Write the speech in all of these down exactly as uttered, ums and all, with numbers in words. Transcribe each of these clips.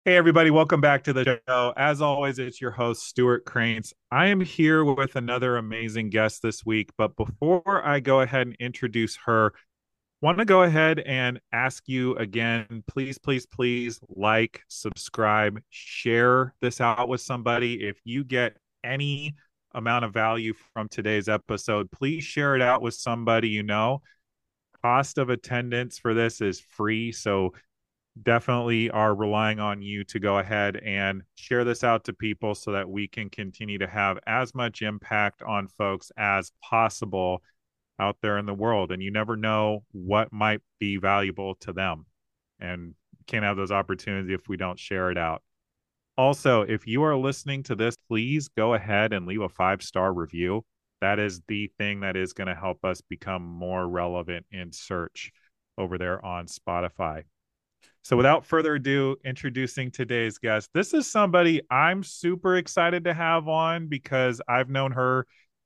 Hey, everybody, welcome back to the show. As always, it's your host, Stuart Cranes. I am here with another amazing guest this week. But before I go ahead and introduce her, want to go ahead and ask you again, please, please, please like, subscribe, share this out with somebody. If you get any amount of value from today's episode, please share it out with somebody you know. Cost of attendance for this is free. So definitely are relying on you to go ahead and share this out to people so that we can continue to have as much impact on folks as possible out there in the world. And you never know what might be valuable to them. And can't have those opportunities if we don't share it out. Also, if you are listening to this, please go ahead and leave a five star review. That is the thing that is going to help us become more relevant in search over there on Spotify. So, without further ado, introducing today's guest. This is somebody I'm super excited to have on because I've known her.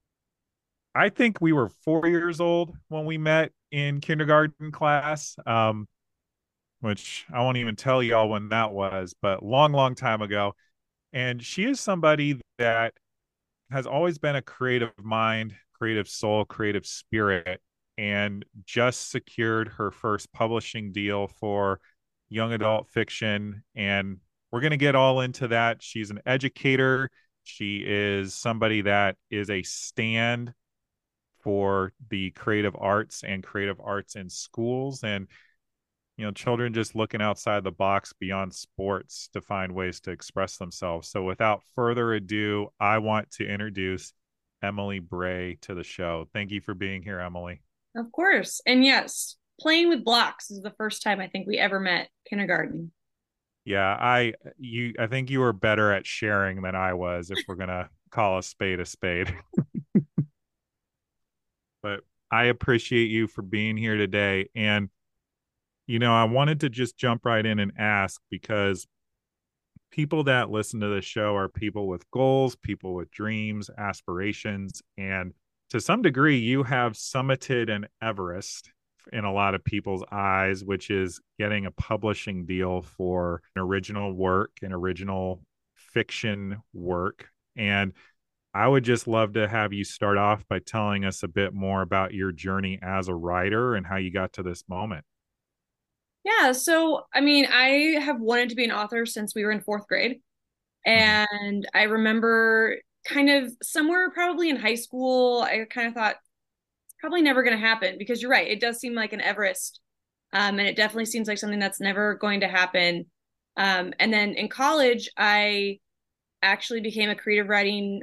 I think we were four years old when we met in kindergarten class, um, which I won't even tell y'all when that was, but long, long time ago. And she is somebody that has always been a creative mind, creative soul, creative spirit, and just secured her first publishing deal for young adult fiction. And we're going to get all into that. She's an educator. She is somebody that is a stand for the creative arts and creative arts in schools. And you know, children just looking outside the box beyond sports to find ways to express themselves. So without further ado, I want to introduce Emily Bray to the show. Thank you for being here, Emily. Of course. And yes, playing with blocks is the first time I think we ever met kindergarten. Yeah, I you I think you were better at sharing than I was if we're gonna call a spade a spade. But I appreciate you for being here today. And you know, I wanted to just jump right in and ask because people that listen to the show are people with goals, people with dreams, aspirations, and to some degree, you have summited an Everest in a lot of people's eyes, which is getting a publishing deal for an original work, an original fiction work. And I would just love to have you start off by telling us a bit more about your journey as a writer and how you got to this moment. Yeah, so I mean, I have wanted to be an author since we were in fourth grade. Mm-hmm. And I remember kind of somewhere probably in high school, I kind of thought it's probably never going to happen because you're right. It does seem like an Everest. Um, and it definitely seems like something that's never going to happen. Um, and then in college, I actually became a creative writing.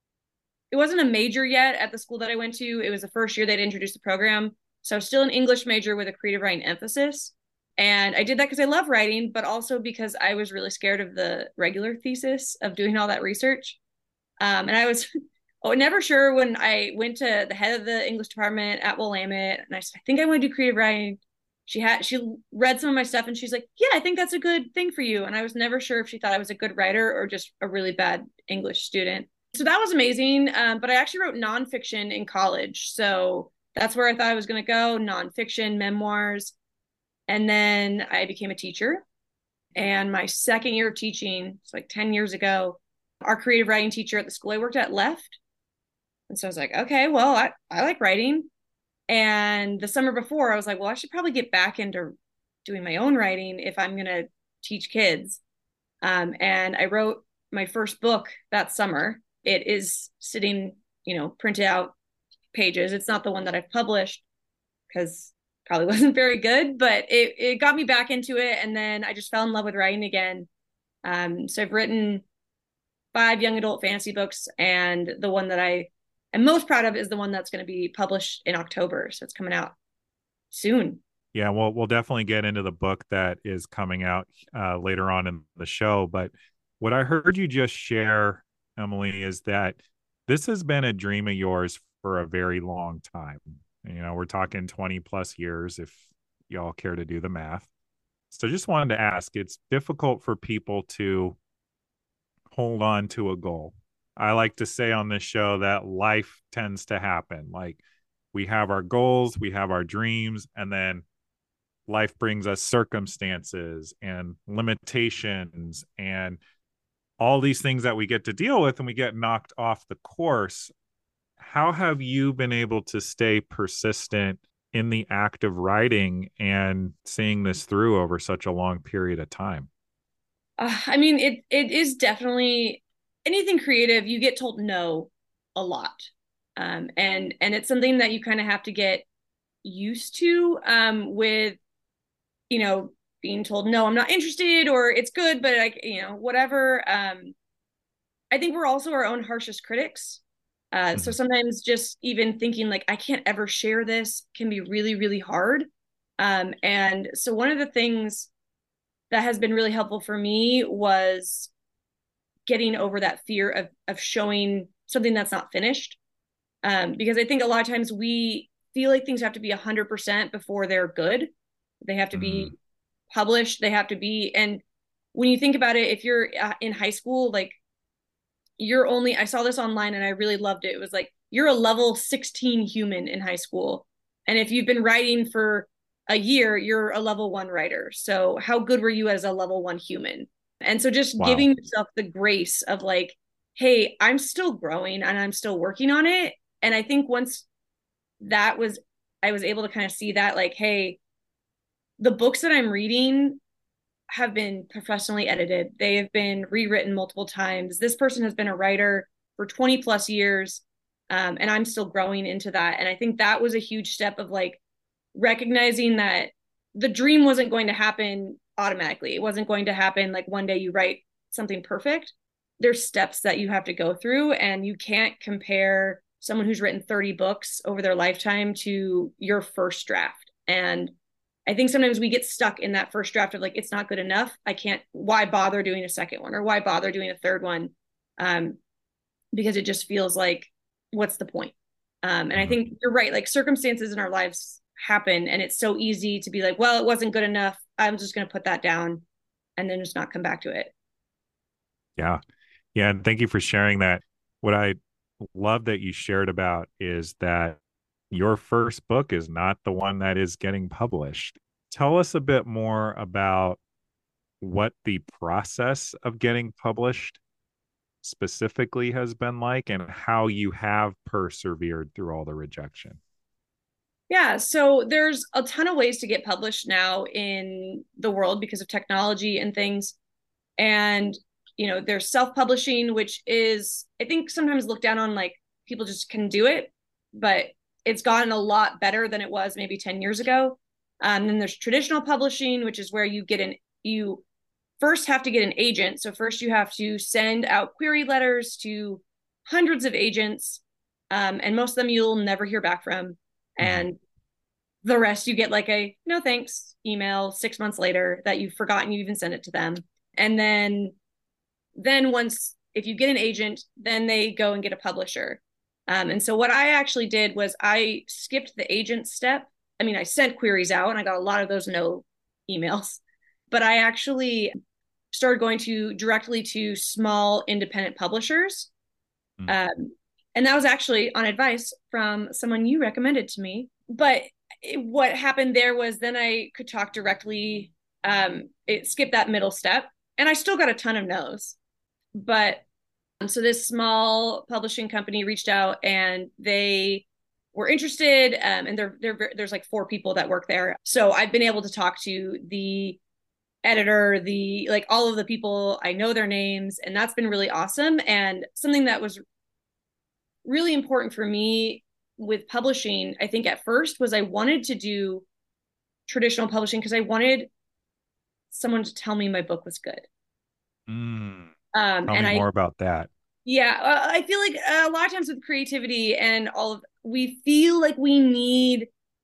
It wasn't a major yet at the school that I went to. It was the first year they'd introduced the program. So still an English major with a creative writing emphasis. And I did that because I love writing, but also because I was really scared of the regular thesis of doing all that research. Um, and I was oh, never sure when I went to the head of the English department at Willamette, and I said, I think I want to do creative writing. She had she read some of my stuff, and she's like, "Yeah, I think that's a good thing for you." And I was never sure if she thought I was a good writer or just a really bad English student. So that was amazing. Um, but I actually wrote nonfiction in college, so that's where I thought I was going to go: nonfiction, memoirs. And then I became a teacher. And my second year of teaching, it's like ten years ago, our creative writing teacher at the school I worked at left. And so I was like, okay, well, I, I like writing. And the summer before, I was like, well, I should probably get back into doing my own writing if I'm going to teach kids. Um, and I wrote my first book that summer. It is sitting, you know, printed out pages. It's not the one that I've published because probably wasn't very good, but it, it got me back into it. And then I just fell in love with writing again. Um, so I've written five young adult fantasy books, and the one that I am most proud of is the one that's going to be published in October. So it's coming out soon. Yeah, well, we'll definitely get into the book that is coming out uh, later on in the show. But what I heard you just share, Emily, is that this has been a dream of yours for a very long time. You know, we're talking twenty plus years if y'all care to do the math. So just wanted to ask, it's difficult for people to hold on to a goal. I like to say on this show that life tends to happen. Like we have our goals, we have our dreams, and then life brings us circumstances and limitations and all these things that we get to deal with, and we get knocked off the course. How have you been able to stay persistent in the act of writing and seeing this through over such a long period of time? Uh, I mean, it it is definitely anything creative. You get told no a lot, um, and and it's something that you kind of have to get used to. Um, with you know being told no, I'm not interested, or it's good, but like you know whatever. Um, I think we're also our own harshest critics. Uh, so Mm-hmm. sometimes just even thinking like I can't ever share this can be really really hard. Um, and so one of the things that has been really helpful for me was getting over that fear of of showing something that's not finished. Um, because I think a lot of times we feel like things have to be one hundred percent before they're good. They have to Mm-hmm. be published. They have to be, and when you think about it, if you're uh, in high school, like you're only, I saw this online and I really loved it. It was like, you're a level sixteen human in high school. And if you've been writing for a year, you're a level one writer. So how good were you as a level one human? And so just Wow. giving yourself the grace of like, hey, I'm still growing and I'm still working on it. And I think once that was, I was able to kind of see that, like, hey, the books that I'm reading have been professionally edited. They have been rewritten multiple times. This person has been a writer for twenty plus years. Um, and I'm still growing into that. And I think that was a huge step of like recognizing that the dream wasn't going to happen automatically. It wasn't going to happen like one day you write something perfect. There's steps that you have to go through, and you can't compare someone who's written thirty books over their lifetime to your first draft. And I think sometimes we get stuck in that first draft of like, it's not good enough. I can't, why bother doing a second one, or why bother doing a third one? Um, because it just feels like, what's the point? Um, and I Mm-hmm. think you're right. Like circumstances in our lives happen, and it's so easy to be like, well, it wasn't good enough. I'm just going to put that down and then just not come back to it. Yeah. Yeah. And thank you for sharing that. What I love that you shared about is that your first book is not the one that is getting published. Tell us a bit more about what the process of getting published specifically has been like and how you have persevered through all the rejection. Yeah, so there's a ton of ways to get published now in the world because of technology and things. And, you know, there's self-publishing, which is, I think, sometimes looked down on, like people just can do it, but it's gotten a lot better than it was maybe ten years ago. Um, then there's traditional publishing, which is where you get an, you first have to get an agent. So first you have to send out query letters to hundreds of agents. Um, and most of them you'll never hear back from. Mm-hmm. And the rest you get like a no thanks email six months later that you've forgotten you even sent it to them. And then then once if you get an agent, then they go and get a publisher. Um, and so what I actually did was I skipped the agent step. I mean, I sent queries out and I got a lot of those no emails, but I actually started going to directly to small independent publishers. Mm-hmm. Um, and that was actually on advice from someone you recommended to me. But it, what happened there was then I could talk directly. Um, it skipped that middle step, and I still got a ton of no's. But um, so this small publishing company reached out, and they were interested. Um, and there, there, there's like four people that work there. So I've been able to talk to the editor, the like all of the people. I know their names, and that's been really awesome. And something that was really important for me with publishing, I think at first, was I wanted to do traditional publishing because I wanted someone to tell me my book was good. Mm. Um, Tell and me I, more about that. yeah, uh, I feel like a lot of times with creativity and all of, we feel like we need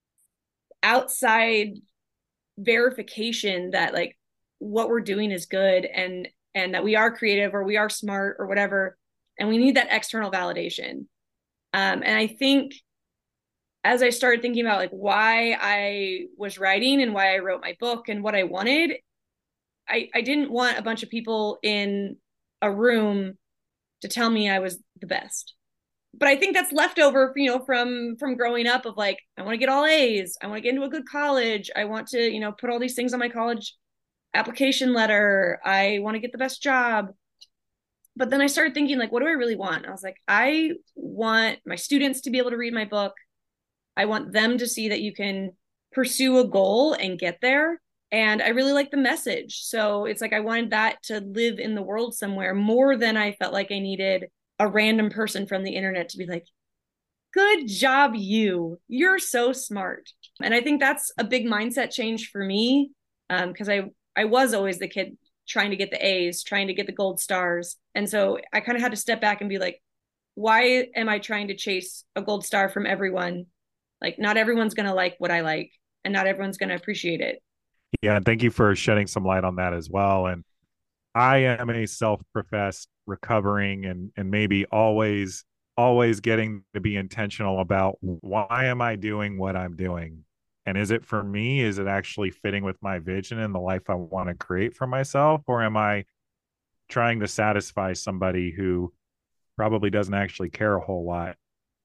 outside verification that like what we're doing is good, and and that we are creative or we are smart or whatever, and we need that external validation. Um, and I think as I started thinking about like why I was writing and why I wrote my book and what I wanted, I, I didn't want a bunch of people in a room to tell me I was the best. but I think that's leftover, you know, from from growing up of like, I want to get all A's, I want to get into a good college, I want to, you know, put all these things on my college application letter, I want to get the best job. But then I started thinking, like, what do I really want? I was like, I want my students to be able to read my book. I want them to see that you can pursue a goal and get there. And I really like the message. So it's like I wanted that to live in the world somewhere more than I felt like I needed a random person from the internet to be like, good job, you. You're so smart. And I think that's a big mindset change for me, because um, I, I was always the kid trying to get the A's, trying to get the gold stars. And so I kind of had to step back and be like, why am I trying to chase a gold star from everyone? Like, not everyone's going to like what I like, and not everyone's going to appreciate it. Yeah, and thank you for shedding some light on that as well. And I am a self-professed recovering and and maybe always always getting to be intentional about why am I doing what I'm doing? And is it for me? Is it actually fitting with my vision and the life I want to create for myself? Or am I trying to satisfy somebody who probably doesn't actually care a whole lot?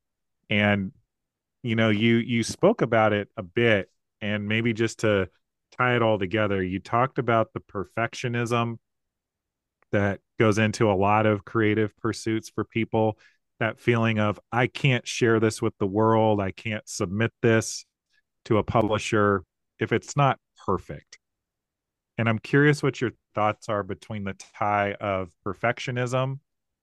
And you know, you you spoke about it a bit, and maybe just to tie it all together, you talked about the perfectionism that goes into a lot of creative pursuits for people, that feeling of I can't share this with the world, I can't submit this to a publisher if it's not perfect. And I'm curious what your thoughts are between the tie of perfectionism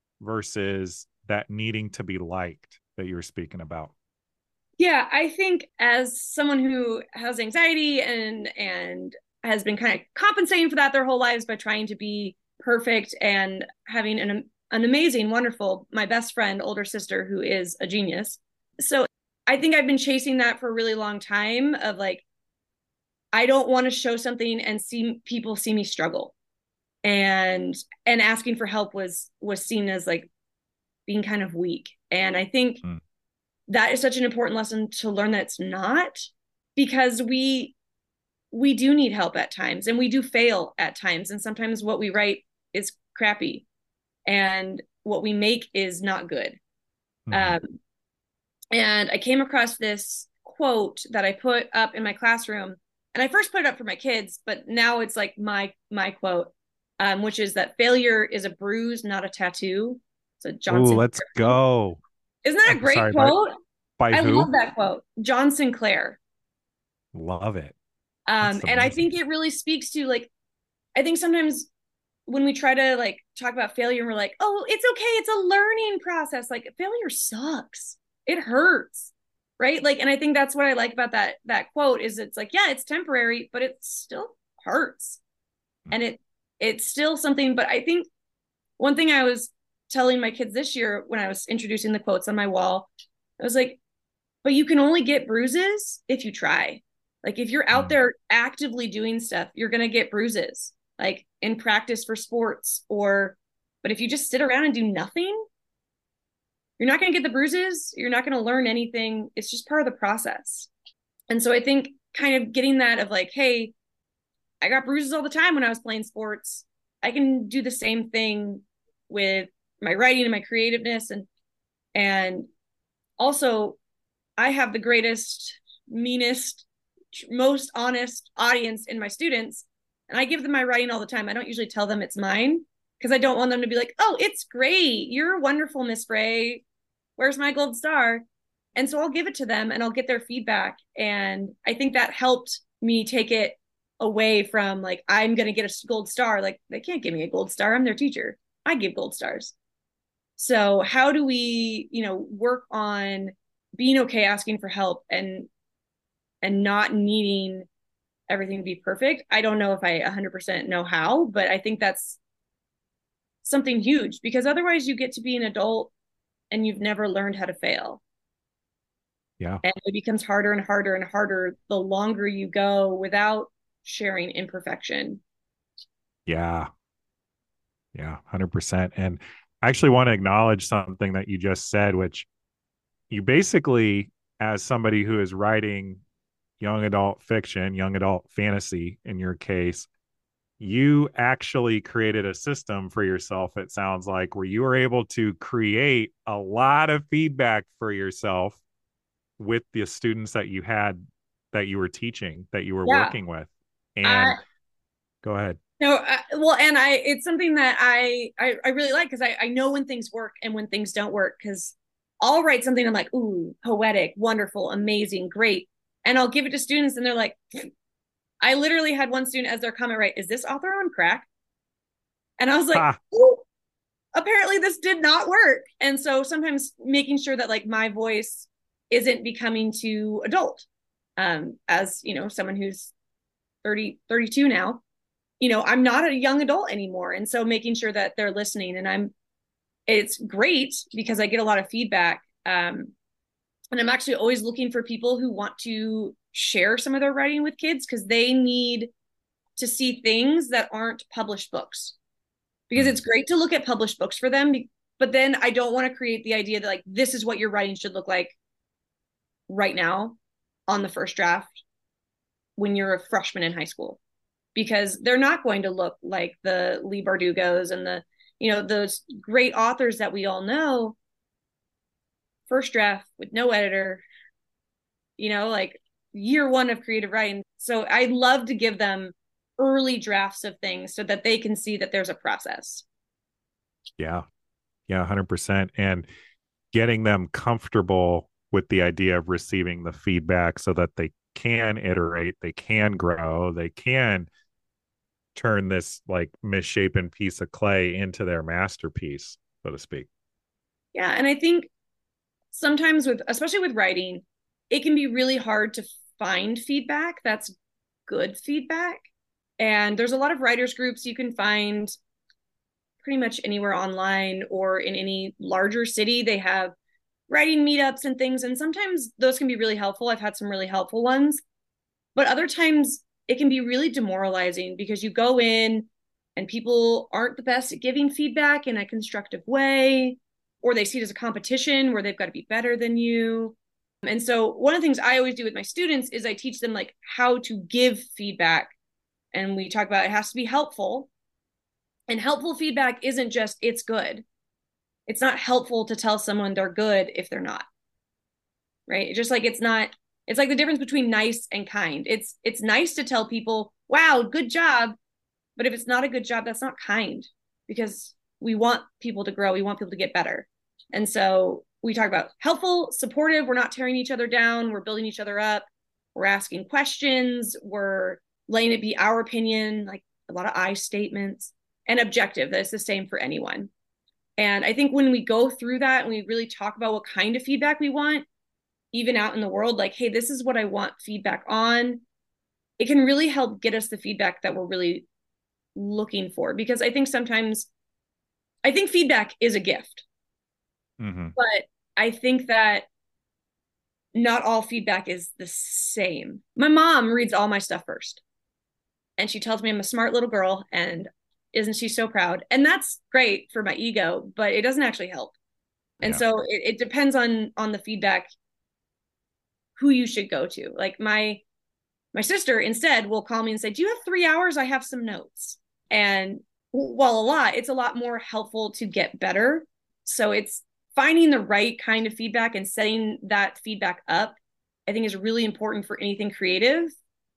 versus that needing to be liked that you were speaking about. Yeah, I think as someone who has anxiety and and has been kind of compensating for that their whole lives by trying to be perfect and having an an amazing, wonderful, my best friend, older sister who is a genius. So I think I've been chasing that for a really long time of like, I don't want to show something and see people see me struggle. And and asking for help was was seen as like being kind of weak. And I think Mm. that is such an important lesson to learn that it's not, because we we do need help at times, and we do fail at times, and sometimes what we write is crappy and what we make is not good. Mm-hmm. um, and I came across this quote that I put up in my classroom, and I first put it up for my kids, but now it's like my my quote, um, which is that failure is a bruise, not a tattoo. So John Ooh, let's Sinclair. go. Isn't that a I'm great sorry, by quote? by I love who? that quote. John Sinclair. Love it. Um, That's and I amazing. think it really speaks to like, I think sometimes when we try to like talk about failure, we're like, oh, it's okay, it's a learning process. Like, failure sucks. It hurts. Right. Like, and I think that's what I like about that that quote is it's like, yeah, it's temporary, but it still hurts. And it it's still something. But I think one thing I was telling my kids this year when I was introducing the quotes on my wall, I was like, but you can only get bruises if you try. Like, if you're out Mm. there actively doing stuff, you're going to get bruises, like in practice for sports. Or but if you just sit around and do nothing, you're not going to get the bruises, you're not going to learn anything. It's just part of the process. And so I think kind of getting that of like, hey, I got bruises all the time when I was playing sports, I can do the same thing with my writing and my creativeness. and and also, I have the greatest, meanest, most honest audience in my students. And I give them my writing all the time. I don't usually tell them it's mine, because I don't want them to be like, oh, it's great, you're wonderful, Miss Bray, where's my gold star? And so I'll give it to them and I'll get their feedback. And I think that helped me take it away from like, I'm going to get a gold star. Like, they can't give me a gold star. I'm their teacher. I give gold stars. So how do we, you know, work on being okay asking for help and and not needing everything to be perfect? I don't know if I one hundred percent know how, but I think that's something huge, because otherwise you get to be an adult and you've never learned how to fail. Yeah. And it becomes harder and harder and harder the longer you go without sharing imperfection. Yeah. Yeah. one hundred percent. And I actually want to acknowledge something that you just said, which you basically, as somebody who is writing young adult fiction, young adult fantasy in your case, you actually created a system for yourself, it sounds like, where you were able to create a lot of feedback for yourself with the students that you had, that you were teaching, that you were Yeah. working with. I And go ahead. no, I, well, and I it's something that I I, I really like because I, I know when things work and when things don't work because I'll write something I'm like, ooh, poetic, wonderful, amazing, great. And I'll give it to students and they're like, I literally had one student as their comment, right, is this author on crack? And I was like, Ha. oh, apparently this did not work. And so sometimes making sure that like my voice isn't becoming too adult. Um, as you know, someone who's thirty, thirty-two now, you know, I'm not a young adult anymore. And so making sure that they're listening and I'm, it's great because I get a lot of feedback. Um, and I'm actually always looking for people who want to share some of their writing with kids because they need to see things that aren't published books. Because Hmm. it's great to look at published books for them, but then I don't want to create the idea that like this is what your writing should look like right now on the first draft when you're a freshman in high school because they're not going to look like the Leigh Bardugos and the, you know, those great authors that we all know. First draft with no editor, you know, like year one of creative writing. So I love to give them early drafts of things so that they can see that there's a process. Yeah. Yeah, one hundred percent. And getting them comfortable with the idea of receiving the feedback so that they can iterate, they can grow, they can turn this like misshapen piece of clay into their masterpiece, so to speak. Yeah. And I think sometimes with, especially with writing, it can be really hard to find feedback that's good feedback. And there's a lot of writers groups you can find pretty much anywhere online or in any larger city. They have writing meetups and things. And sometimes those can be really helpful. I've had some really helpful ones, but other times it can be really demoralizing because you go in and people aren't the best at giving feedback in a constructive way, or they see it as a competition where they've got to be better than you. And so one of the things I always do with my students is I teach them like how to give feedback. And we talk about it has to be helpful. And helpful feedback isn't just it's good. It's not helpful to tell someone they're good if they're not. Right? Just like it's not it's like the difference between nice and kind. It's it's nice to tell people, "Wow, good job." But if it's not a good job, that's not kind because we want people to grow. We want people to get better. And so we talk about helpful, supportive. We're not tearing each other down. We're building each other up. We're asking questions. We're letting it be our opinion, like a lot of I statements, and objective. That's the same for anyone. And I think when we go through that and we really talk about what kind of feedback we want, even out in the world, like, hey, this is what I want feedback on, it can really help get us the feedback that we're really looking for. Because I think sometimes, I think feedback is a gift, Mm-hmm. but I think that not all feedback is the same. My mom reads all my stuff first, and she tells me I'm a smart little girl, and isn't she so proud? And that's great for my ego, but it doesn't actually help. And Yeah. so it, it depends on on the feedback who you should go to. Like my my sister instead will call me and say, "Do you have three hours? I have some notes." And while a lot, it's a lot more helpful to get better. So it's finding the right kind of feedback and setting that feedback up, I think is really important for anything creative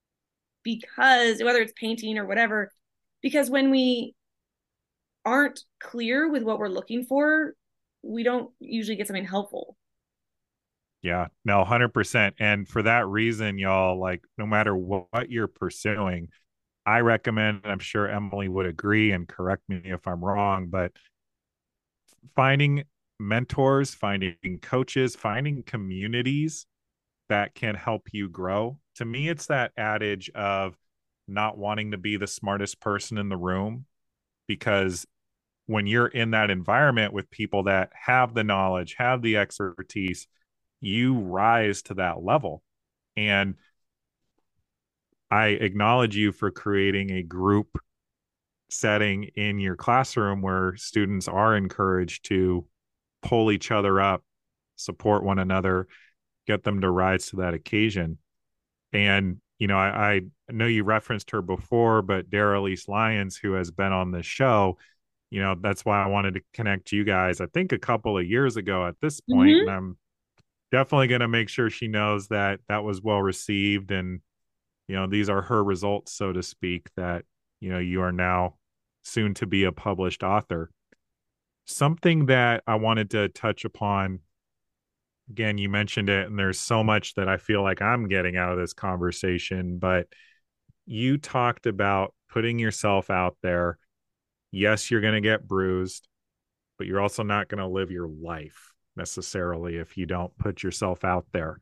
because whether it's painting or whatever, because when we aren't clear with what we're looking for, we don't usually get something helpful. Yeah. No, one hundred percent. And for that reason, y'all, like no matter what, what you're pursuing, I recommend, and I'm sure Emily would agree and correct me if I'm wrong, but finding mentors, finding coaches, finding communities that can help you grow. To me, it's that adage of not wanting to be the smartest person in the room, because when you're in that environment with people that have the knowledge, have the expertise, you rise to that level. And I acknowledge you for creating a group setting in your classroom where students are encouraged to pull each other up, support one another, get them to rise to that occasion. And, you know, I, I know you referenced her before, but Dara Elise Lyons, who has been on this show, you know, that's why I wanted to connect you guys, I think a couple of years ago at this point, and Mm-hmm. I'm definitely going to make sure she knows that that was well received. And, you know, these are her results, so to speak, that, you know, you are now soon to be a published author. Something that I wanted to touch upon, again, you mentioned it, and there's so much that I feel like I'm getting out of this conversation, but you talked about putting yourself out there. Yes, you're going to get bruised, but you're also not going to live your life necessarily if you don't put yourself out there.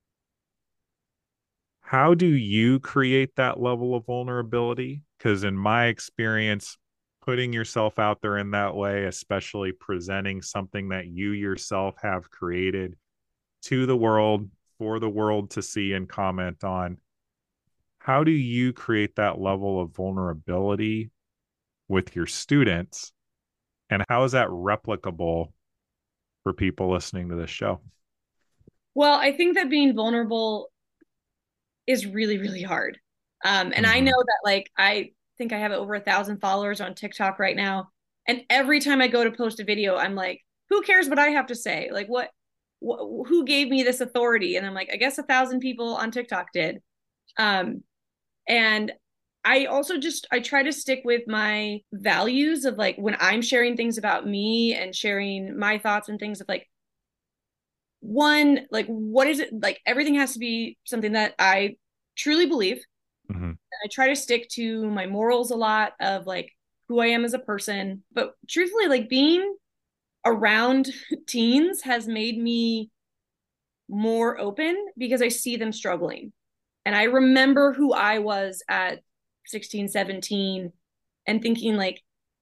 How do you create that level of vulnerability? Because in my experience, putting yourself out there in that way, especially presenting something that you yourself have created to the world for the world to see and comment on, how do you create that level of vulnerability with your students? And how is that replicable for people listening to this show? Well, I think that being vulnerable is really, really hard. Um, and I know Mm-hmm. that like I think I have over a thousand followers on TikTok right now. And every time I go to post a video, I'm like, who cares what I have to say? Like what, wh- who gave me this authority? And I'm like, I guess a thousand people on TikTok did. Um, and I also just I try to stick with my values of like when I'm sharing things about me and sharing my thoughts and things of like one, like what is it like everything has to be something that I truly believe. Mm-hmm. I try to stick to my morals a lot of like who I am as a person. But truthfully, like being around teens has made me more open because I see them struggling. And I remember who I was at sixteen, seventeen and thinking like,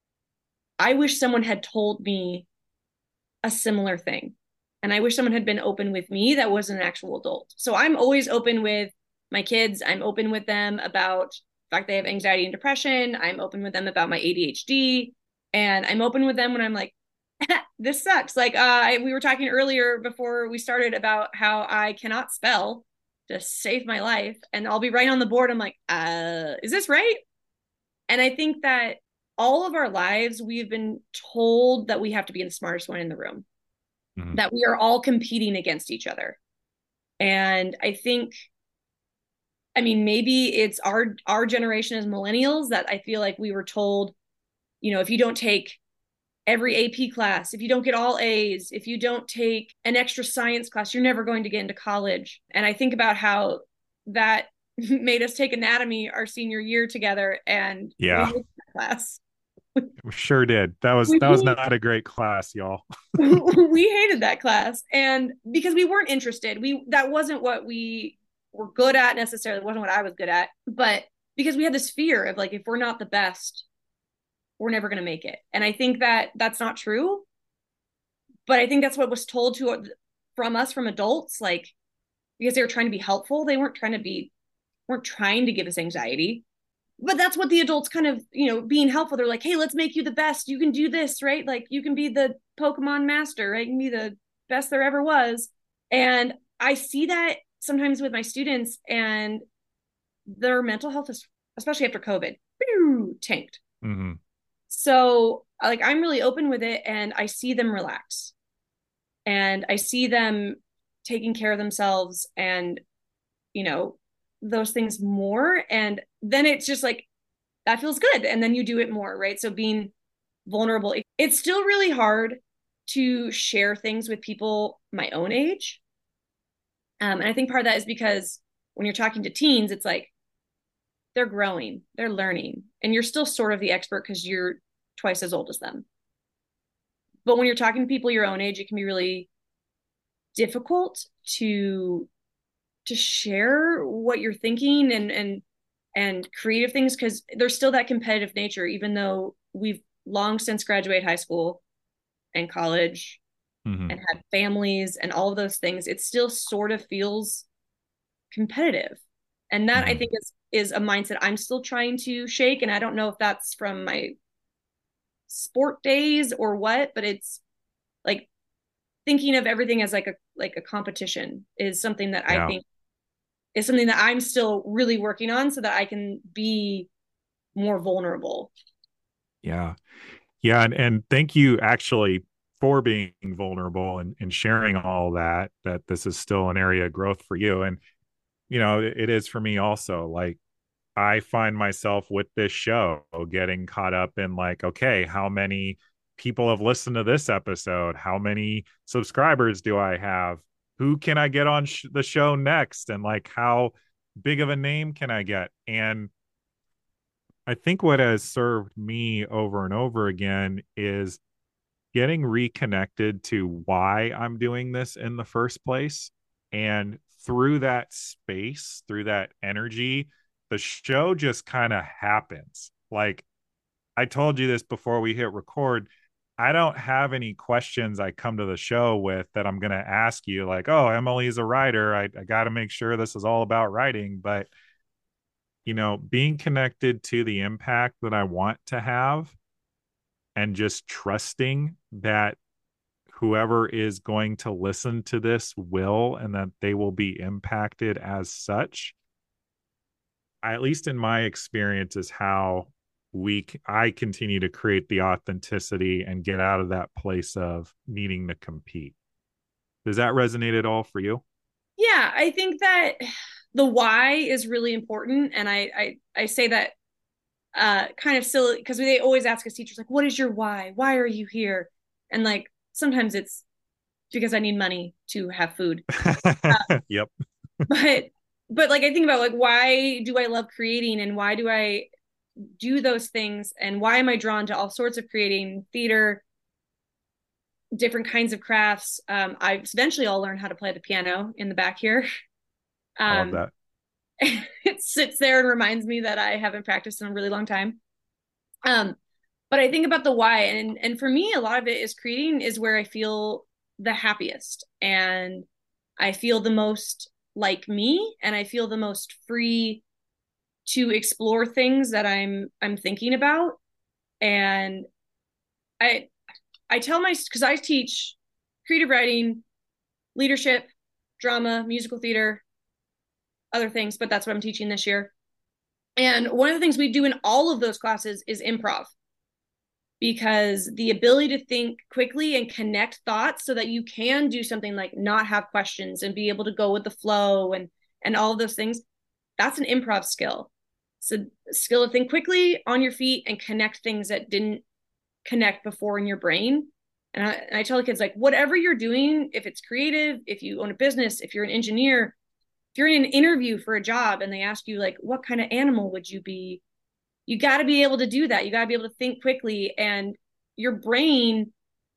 I wish someone had told me a similar thing. And I wish someone had been open with me that was an actual adult. So I'm always open with my kids. I'm open with them about the fact they have anxiety and depression. I'm open with them about my A D H D. And I'm open with them when I'm like, this sucks. Like uh, I, we were talking earlier before we started about how I cannot spell to save my life. And I'll be right on the board. I'm like, uh, is this right? And I think that all of our lives, we've been told that we have to be the smartest one in the room, Mm-hmm. that we are all competing against each other. And I think, I mean, maybe it's our our generation as millennials that I feel like we were told, you know, if you don't take every A P class, if you don't get all A's, if you don't take an extra science class, you're never going to get into college. And I think about how that made us take anatomy our senior year together, and we Yeah, hated that class. we sure did. That was that was We not a great class, y'all. we hated that class, and because we weren't interested, we that wasn't what we were good at necessarily. It wasn't what I was good at, but because we had this fear of like if we're not the best, we're never going to make it. And I think that that's not true, but I think that's what was told to from us from adults, like because they were trying to be helpful. They weren't trying to be weren't trying to give us anxiety, but that's what the adults kind of, you know, being helpful. They're like, hey, let's make you the best. You can do this, right? Like you can be the Pokemon master, right? You can be the best there ever was. And I see that sometimes with my students, and their mental health is, especially after COVID, tanked. Mm-hmm. So like I'm really open with it, and I see them relax, and I see them taking care of themselves, and you know, those things more. And then it's just like that feels good, and then you do it more, right? So being vulnerable, it's still really hard to share things with people my own age. Um, and I think part of that is because when you're talking to teens, it's like they're growing, they're learning, and you're still sort of the expert because you're twice as old as them. But when you're talking to people your own age, it can be really difficult to to share what you're thinking and and and creative things, because there's still that competitive nature, even though we've long since graduated high school and college Mm-hmm. and had families and all of those things. It still sort of feels competitive, and that I Mm-hmm. think is is a mindset I'm still trying to shake. And I don't know if that's from my sport days or what, but it's like thinking of everything as like a like a competition is something that I Yeah. think is something that I'm still really working on so that I can be more vulnerable. Yeah. Yeah. And, and thank you actually for being vulnerable and, and sharing all that, that this is still an area of growth for you. And, you know, it, it is for me also. Like, I find myself with this show getting caught up in like, okay, how many people have listened to this episode? How many subscribers do I have? Who can I get on sh- the show next? And like, how big of a name can I get? And I think what has served me over and over again is getting reconnected to why I'm doing this in the first place. And through that space, through that energy, the show just kind of happens. Like I told you this before we hit record. I don't have any questions I come to the show with that I'm going to ask you, like, oh, Emily's a writer. I, I got to make sure this is all about writing. But, you know, being connected to the impact that I want to have and just trusting that whoever is going to listen to this will and that they will be impacted as such. I, at least in my experience, is how we I continue to create the authenticity and get out of that place of needing to compete. Does that resonate at all for you? Yeah, I think that the why is really important. And I I, I say that uh kind of silly because they always ask us teachers like, what is your why? Why are you here? And like sometimes it's because I need money to have food. Uh, Yep. but but like I think about like why do I love creating and why do I do those things and why am I drawn to all sorts of creating theater, different kinds of crafts. Um, I eventually I'll learn how to play the piano in the back here. I love Um, that. it sits there and reminds me that I haven't practiced in a really long time. Um, but I think about the why, and and for me, a lot of it is creating is where I feel the happiest, and I feel the most like me, and I feel the most free to explore things that I'm I'm thinking about. And I I tell my because I teach creative writing, leadership, drama, musical theater, other things, but that's what I'm teaching this year. And one of the things we do in all of those classes is improv because the ability to think quickly and connect thoughts so that you can do something like not have questions and be able to go with the flow and and all of those things, that's an improv skill. It's a skill to think quickly on your feet and connect things that didn't connect before in your brain. And I, and I tell the kids like whatever you're doing, if it's creative, if you own a business, if you're an engineer, if you're in an interview for a job and they ask you like what kind of animal would you be, you got to be able to do that. You got to be able to think quickly, and your brain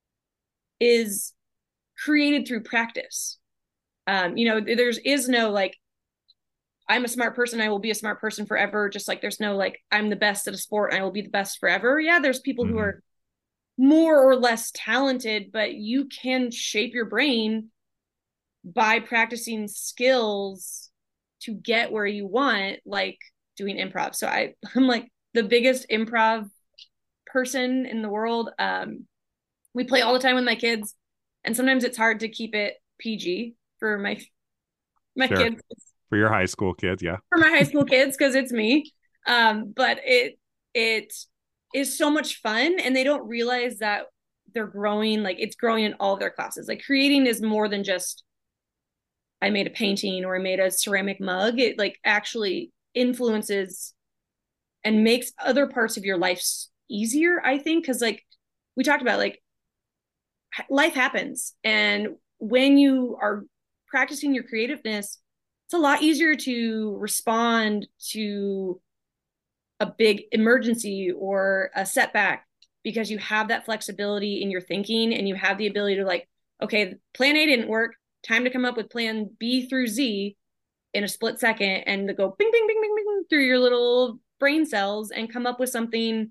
is created through practice. Um, you know, there's is no like I'm a smart person, I will be a smart person forever. Just like there's no like I'm the best at a sport, and I will be the best forever. Yeah, there's people who Mm-hmm. are more or less talented, but you can shape your brain by practicing skills to get where you want, like doing improv. So I, I'm like the biggest improv person in the world. Um, we play all the time with my kids, and sometimes it's hard to keep it P G for my my Sure. kids, For your high school kids, yeah. for my high school kids, because it's me. Um, but it it is so much fun, and they don't realize that they're growing. Like it's growing in all of their classes. Like creating is more than just I made a painting or I made a ceramic mug. It like actually influences and makes other parts of your life easier, I think, because like we talked about, like life happens. And when you are practicing your creativeness, it's a lot easier to respond to a big emergency or a setback because you have that flexibility in your thinking and you have the ability to like, okay, plan A didn't work, time to come up with plan B through Z in a split second and to go bing, bing, bing, bing, bing through your little brain cells and come up with something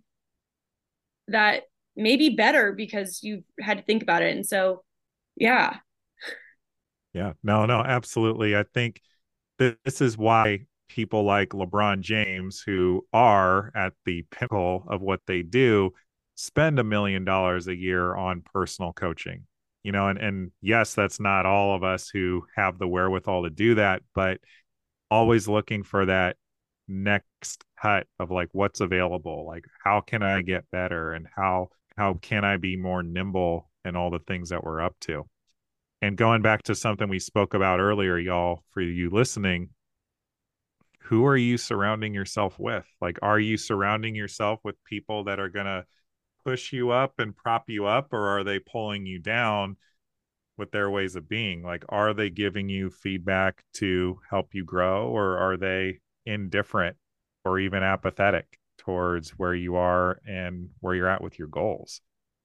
that may be better because you've had to think about it. And so, yeah. Yeah. No, no, absolutely. I think this is why people like LeBron James, who are at the pinnacle of what they do, spend a million dollars a year on personal coaching. You know, and and yes, that's not all of us who have the wherewithal to do that, but always looking for that next cut of like what's available, like how can I get better and how how can I be more nimble in all the things that we're up to. And going back to something we spoke about earlier, y'all, for you listening, who are you surrounding yourself with? Like, are you surrounding yourself with people that are going to push you up and prop you up, or are they pulling you down with their ways of being? Like, are they giving you feedback to help you grow, or are they indifferent or even apathetic towards where you are and where you're at with your goals?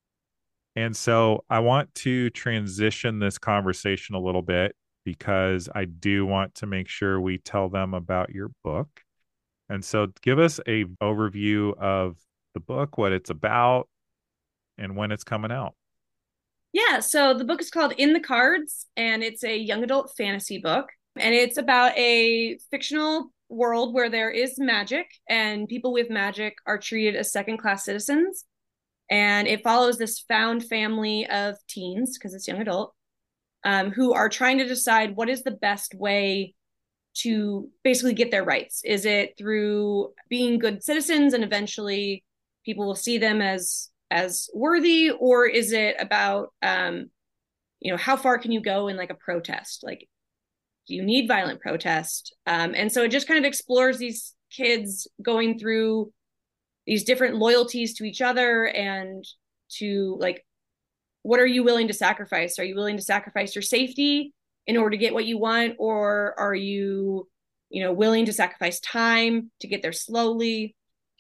And so I want to transition this conversation a little bit because I do want to make sure we tell them about your book. And so give us a overview of the book, what it's about, and when it's coming out. Yeah, so the book is called In the Cards, and it's a young adult fantasy book. And it's about a fictional world where there is magic, and people with magic are treated as second-class citizens. And it follows this found family of teens, because it's young adult, um, who are trying to decide what is the best way to basically get their rights. Is it through being good citizens and eventually people will see them as as worthy, or is it about um, you know, how far can you go in like a protest? Like, do you need violent protest? Um, and so it just kind of explores these kids going through these different loyalties to each other and to like, what are you willing to sacrifice? Are you willing to sacrifice your safety in order to get what you want? Or are you, you know, willing to sacrifice time to get there slowly?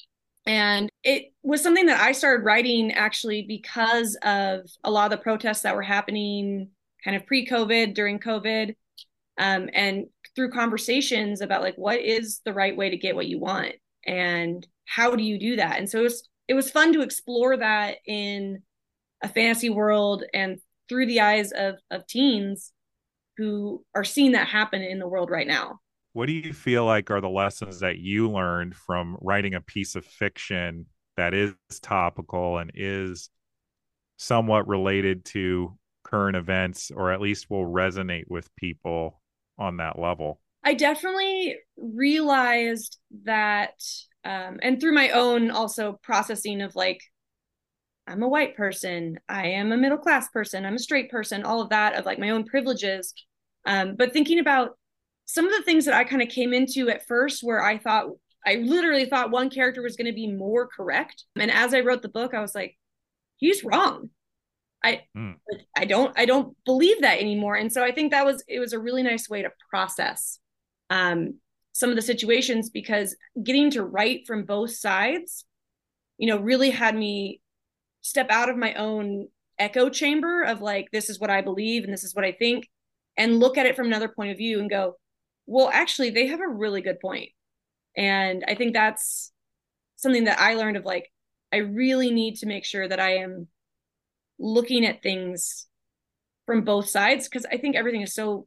And it was something that I started writing actually because of a lot of the protests that were happening kind of pre-COVID, during COVID, um, and through conversations about like, what is the right way to get what you want? And how do you do that? And so it was, it was fun to explore that in a fantasy world and through the eyes of, of teens who are seeing that happen in the world right now. What do you feel like are the lessons that you learned from writing a piece of fiction that is topical and is somewhat related to current events, or at least will resonate with people on that level? I definitely realized that, um, and through my own also processing of like, I'm a white person, I am a middle class person, I'm a straight person, all of that, of like my own privileges. Um, but thinking about some of the things that I kind of came into at first where I thought, I literally thought one character was going to be more correct. And as I wrote the book, I was like, he's wrong. I mm. I don't I don't believe that anymore. And so I think that was, it was a really nice way to process um, some of the situations, because getting to write from both sides, you know, really had me step out of my own echo chamber of like, this is what I believe and this is what I think, and look at it from another point of view and go, well, actually, they have a really good point. And I think that's something that I learned of like, I really need to make sure that I am looking at things from both sides, because I think everything is so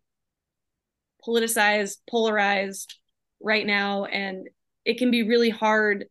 politicized, polarized right now, and it can be really hard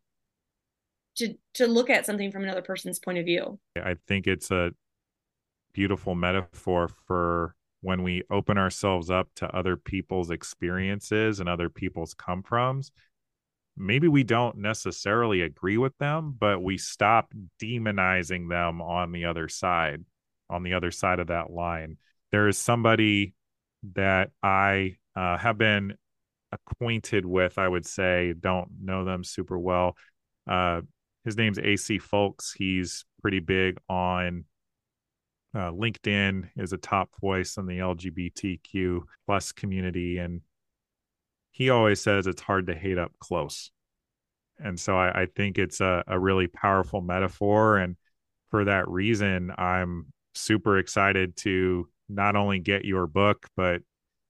to to look at something from another person's point of view. I think it's a beautiful metaphor for when we open ourselves up to other people's experiences and other people's come froms. Maybe we don't necessarily agree with them, but we stop demonizing them on the other side, on the other side of that line. There is somebody that I uh, have been acquainted with, I would say, don't know them super well. Uh, his name's A C Folks. He's pretty big on uh, LinkedIn, is a top voice in the L G B T Q plus community. And he always says it's hard to hate up close. And so I, I think it's a, a really powerful metaphor. And for that reason, I'm super excited to not only get your book, but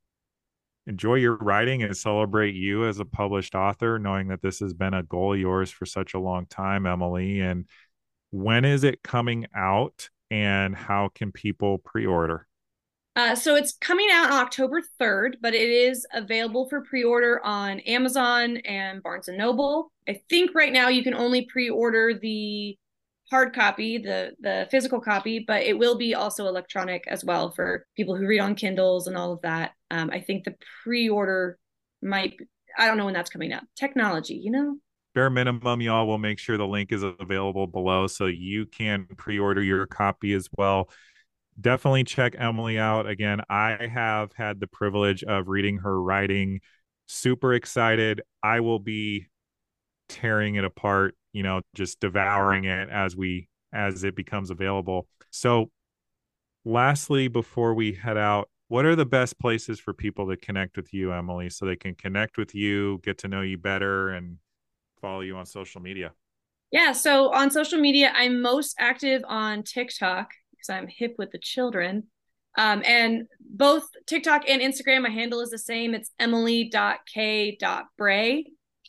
enjoy your writing and celebrate you as a published author, knowing that this has been a goal of yours for such a long time, Emily. And when is it coming out and how can people pre-order? Uh, so it's coming out on October third, but it is available for pre-order on Amazon and Barnes and Noble. I think right now you can only pre-order the hard copy, the the physical copy, but it will be also electronic as well for people who read on Kindles and all of that. Um, I think the pre-order might I don't know when that's coming up. Technology, you know? Bare minimum, y'all will make sure the link is available below so you can pre-order your copy as well. Definitely check Emily out. Again, I have had the privilege of reading her writing. Super excited. I will be tearing it apart, you know, just devouring it as we as it becomes available. So, lastly, before we head out, what are the best places for people to connect with you, Emily, so they can connect with you, get to know you better, and follow you on social media? Yeah, so on social media, I'm most active on TikTok because I'm hip with the children. Um, and both TikTok and Instagram, my handle is the same. It's emily dot k dot bray.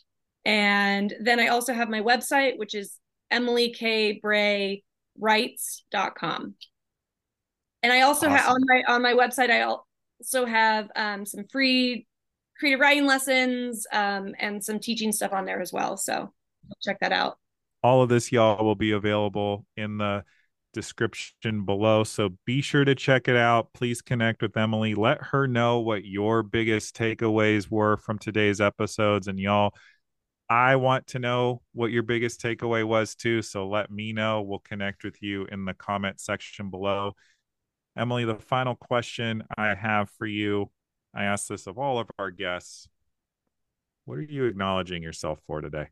And then I also have my website, which is emily k bray writes dot com. And I also have on Awesome. my on my website, I also have um, some free creative writing lessons um, and some teaching stuff on there as well. So check that out. All of this, y'all, will be available in the description below. So be sure to check it out. Please connect with Emily. Let her know what your biggest takeaways were from today's episodes. And y'all, I want to know what your biggest takeaway was too. So let me know. We'll connect with you in the comment section below. Emily, the final question I have for you, I ask this of all of our guests. What are you acknowledging yourself for today?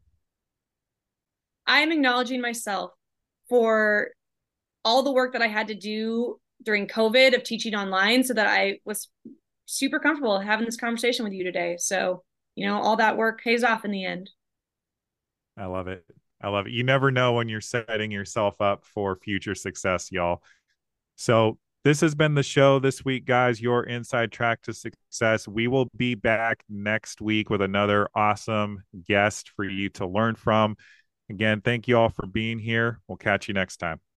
I'm acknowledging myself for all the work that I had to do during COVID of teaching online so that I was super comfortable having this conversation with you today. So, you know, all that work pays off in the end. I love it. I love it. You never know when you're setting yourself up for future success, y'all. So, this has been the show this week, guys. Your inside track to success. We will be back next week with another awesome guest for you to learn from. Again, thank you all for being here. We'll catch you next time.